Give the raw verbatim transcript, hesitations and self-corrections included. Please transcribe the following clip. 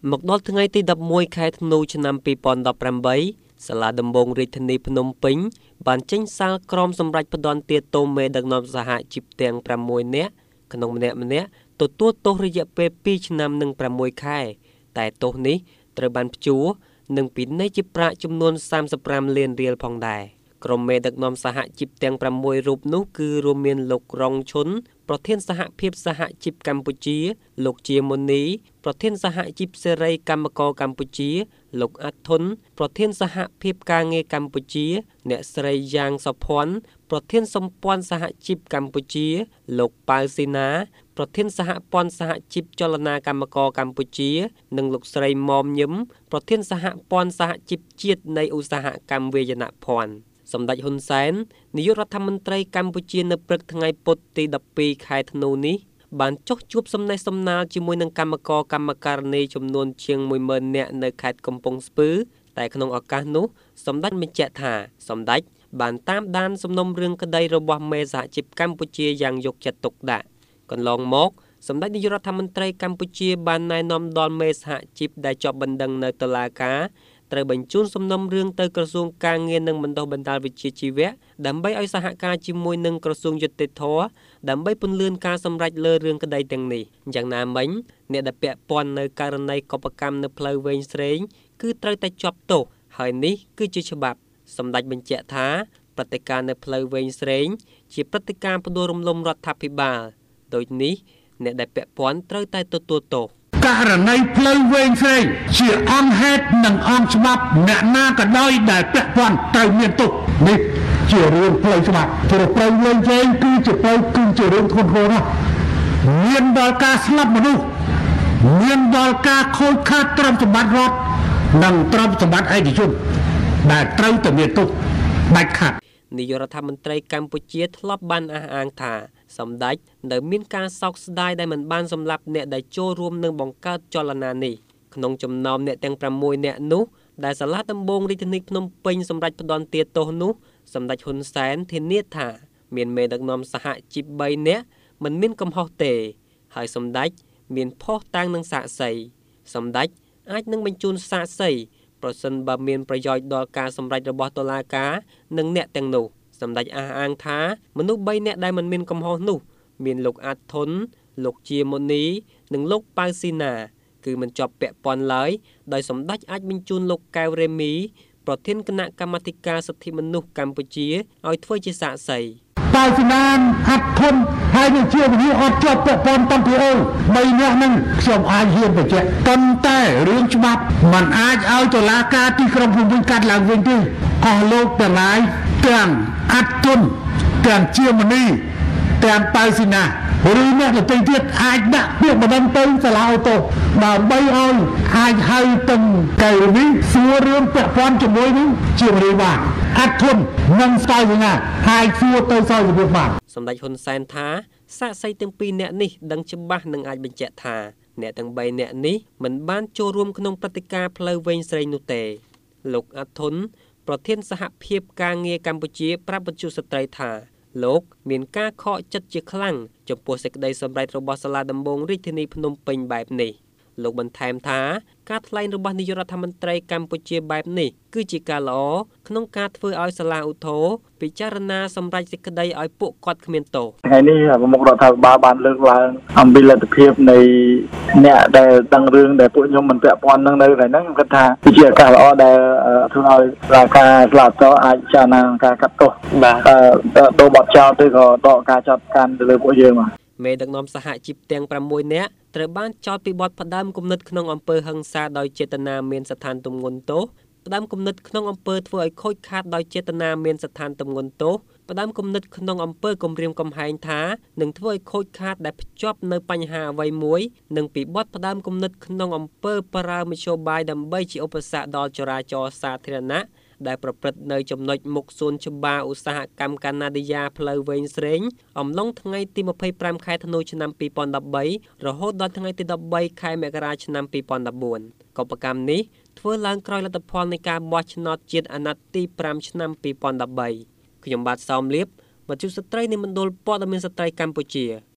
មកដល់ថ្ងៃទីដប់មួយខែធ្នូឆ្នាំពីរពាន់ដប់ប្រាំបីសាលាដំបងរាជធានីភ្នំពេញបានចេញសាលក្រមសម្រាប់ផ្ដន្ទាទោសមេដឹកនាំសហជីពទាំងប្រាំមួយនាក់ក្នុងម្នាក់ម្នាក់ទទួលទោសរយៈពេលពីរឆ្នាំនិងប្រាំមួយខែតែទោសនេះត្រូវបានព្យួរនិងពិន័យជាប្រាក់ចំនួនសាមសិបប្រាំលានរៀលផងដែរក្រុមមេដឹកនាំសហជីពទាំងប្រាំមួយរូបនោះគឺរួមមានលោករងឈុនប្រធានសហភាពសហជីពកម្ពុជាលោកជាមុនីប្រធានសហជីពសេរីកម្មករកម្ពុជាលោកអាត់ធុនប្រធានសហភាពការងារកម្ពុជាអ្នកស្រីយ៉ាងសុភ័ណ្ឌប្រធានសម្ព័ន្ធសហជីពកម្ពុជាលោកប៉ៅស៊ីណាប្រធានសហព័ន្ធសហជីពចលនាកម្មករកម្ពុជានិងលោកស្រីមុំញឹមប្រធានសហព័ន្ធសហជីពជាតិនៃឧស្សាហកម្មវាយនភ័ណ្ឌសម្ដេចហ៊ុនសែននាយករដ្ឋមន្ត្រីកម្ពុជានៅព្រឹកថ្ងៃពុធទីដប់ពីរខែធ្នូនេះបានចុះជួបសំណេះសំណាលជាមួយនឹងកម្មករកម្មការិនីចំនួនជាងមួយម៉ឺននាក់នៅខេត្តកំពង់ស្ពឺតែក្នុងឱកាសនោះសម្ដេចបញ្ជាក់ថាសម្ដេចបានតាមដានសំណុំរឿងក្តីរបស់មេសហជីពកម្ពុជាយ៉ាងយកចិត្តទុកដាក់កន្លងមកសម្ដេចនាយករដ្ឋមន្ត្រីកម្ពុជាបានណែនាំដល់មេសហជីពដែលជាប់បណ្ដឹងនៅតុលាការត្រូវបញ្ជូនសំណុំរឿងទៅក្រសួងការងារនិងបណ្ដុះបណ្ដាលវិជ្ជាជីវៈដើម្បីឲ្យសហការជាមួយនឹងក្រសួងយុតិធធម៌ដើម្បីពន្លឿនការសម្រេចលើរឿងក្តីទាំងនេះយ៉ាងណាមិញអ្នកដែលពាក់ព័ន្ធនៅករណីកុបកម្មនៅផ្លូវវែងស្រេងគឺត្រូវតែជាប់ទោសហើយនេះគឺជាច្បាប់សម្ដេចបញ្ជាក់ថាព្រឹត្តិការណ៍នៅផ្លូវវែងស្រេងជាព្រឹត្តិការណ៍ផ្ដួលរំលំរដ្ឋាភិបាលដូចនេះអ្នកដែលពាក់ព័ន្ធត្រូវតែទទួលទោសករណីផ្លូវវែងស្រេងជាអង្គហេតុនិងអង្គច្បាប់អ្នកណាក៏ដោយដែលពាក់ព័ន្ធត្រូវមានទោសនេះជារឿងផ្លូវច្បាប់ព្រោះផ្លូវវែងស្រេងគឺជាផ្លូវគឺជារឿងធ្ងន់ធ្ងរណាស់មានដល់ការស្លាប់មនុស្សមានដល់ការខូចខាតទ្រព្យសម្បត្តិរដ្ឋនិងទ្រព្យសម្បត្តិឯកជនដែលត្រូវតែមានទោសដាច់ខាតនាយករដ្ឋមន្ត្រីកម្ពុជាធ្លាប់បានអះអាងថាសម្ដេចនៅមានការសោកស្ដាយដែលមិនបានសម្លាប់អ្នកដែលចូលរួមនឹងបង្កើតចលនានេះក្នុងចំណោមអ្នកទាំងប្រាំមួយនាក់នោះដែលសាលាដំបងរាជធានីភ្នំពេញសម្រាប់ផ្ដន្ទាទោសនោះសម្ដេចហ៊ុនសែនធានាថាមានមេដឹកនាំសហជីពបីនាក់មិនមានកំហុសទេហើយសម្ដេចមានភស្តុតាងនិងសាក្សីសម្ដេចអាចនឹងបញ្ជូនសាក្សីប្រសិនបើមានប្រយោជន៍ដល់ការសម្រេចរបស់តុលាការនិងអ្នកទាំងនោះសម្ដេចអះអាងថាមនុស្សបីនាក់ដែលមិនមានកំហុសនោះមានលោកអាត់ធុនលោកជាមុនីនិងលោកប៉ៅស៊ីណាគឺមិនជាប់ពាក់ព័ន្ធឡើយដោយសម្ដេចអាចបញ្ជូនលោកកែវរេមីប្រធានគណៈកម្មាធិការសិទ្ធិមនុស្សកម្ពុជាឲ្យធ្វើជាសាក្សីប៉ៅស៊ីណាអាត់ធុនហើយនឹងជាមុនីអត់ជាប់ពាក់ព័ន្ធតាំងពីអូនបីនាក់ហ្នឹងខ្ញុំអាចហ៊ានបញ្ជាក់ប៉ុន្តែរឿងច្បាប់มันអាចឲ្យតុលាការទីក្រុងភ្នំពេញកាត់ឡើងវិញទេអស់លោកទាំងឡាយទាំងអាត់ធុនទាំងជាមុនីទាំងប៉ៅស៊ីណាឬអ្នកដទៃទៀតអាចដាក់ពាក្យបណ្ដឹងទៅសាលាឧទ្ធរដើម្បីឲ្យអាចហៅទាំងកែវនេះសួររឿងពាក់ព័ន្ធជាមួយនឹងជាមុនីបានអាត់ធុននិងប៉ៅស៊ីណាអាចសួរទៅសោយវិបានសម្ដេចហ៊ុនសែនថាសាក្សីទាំងពីរនាក់នេះដឹងច្បាស់និងអាចបញ្ជាក់ថាអ្នកទាំងបីនាក់នេះមិនបានចូលរួមក្នុងព្រឹត្តិការណ៍ផ្លូវវែងស្រេងនោះទេលោកអាត់ធុនប្រធានសហភាពការងារកម្ពុជាប្រាប់បញ្ជាស្ត្រីថាលោកមានការខកចិត្តជាខ្លាំងចំពោះសេចក្តីសម្រេចរបស់សាលាដំបងរាជធានីភ្នំពេញបែបនេះលោកបន្ថែមថាការថ្លែងរបស់នាយករដ្ឋមន្ត្រីកម្ពុជាបែបនេះគឺជាការល្អក្នុងការធ្វើឲ្យសាលាឧទ្ធរពិចារណាសម្រេចសេចក្តីឲ្យពួកគាត់គ្មានទោសថ្ងៃនេះប្រមុខរដ្ឋាភិបាលបានលើកឡើងអំពីលទ្ធភាពនៃអ្នកដែលដឹងរឿងដែលពួកខ្ញុំមិនពាក់ព័ន្ធនឹងនៅថ្ងៃហ្នឹងខ្ញុំគិតថាជាការល្អដែលធ្វើឲ្យរាជការស្លាប់តអាចពិចារណាការកាត់ទោសបាទដូរបទចោទឬក៏ដកការចាត់កាន់ទៅលើពួកយើងបាទមេដឹកនាំសហជីពទាំងប្រាំមួយនាក់ត្រូវបានចោទពីបទផ្ដាំគំនិតក្នុងអំពើហិង្សាដោយចេតនាមានស្ថានទម្ងន់ទោសផ្ដាំគំនិតក្នុងអំពើធ្វើឲ្យខូចខាតដោយចេតនាមានស្ថានទម្ងន់ទោសផ្ដាំគំនិតក្នុងអំពើគំរាមកំហែងថានឹងធ្វើឲ្យខូចខាតដែលភ្ជាប់នៅបញ្ហាអ្វីមួយនិងពីបទផ្ដាំគំនិតក្នុងអំពើប្រើមធ្យោបាយដើម្បីជាឧបសគ្គដល់ចរាចរណ៍សាធារណៈដែលប្រព្រឹត្តនៅចំណុចមុខសួនច្បារឧស្សាហកម្មកាណាឌីយ៉ាផ្លូវវែងស្រេងអំឡុងថ្ងៃទីម្ភៃប្រាំខែធ្នូឆ្នាំពីរពាន់ដប់បីរហូតដល់ថ្ងៃទីដប់បីខែមករាឆ្នាំពីរពាន់ដប់បួនកុបកម្មនេះធ្វើឡើងក្រោយលទ្ធផលនៃការបោះឆ្នោតជាតិអាណត្តិទីប្រាំឆ្នាំពីរពាន់ដប់បីខ្ញុំបាទសោមលៀបវត្ថុស្ត្រីនៃមណ្ឌលព័ត៌មានស្ត្រីកម្ពុជា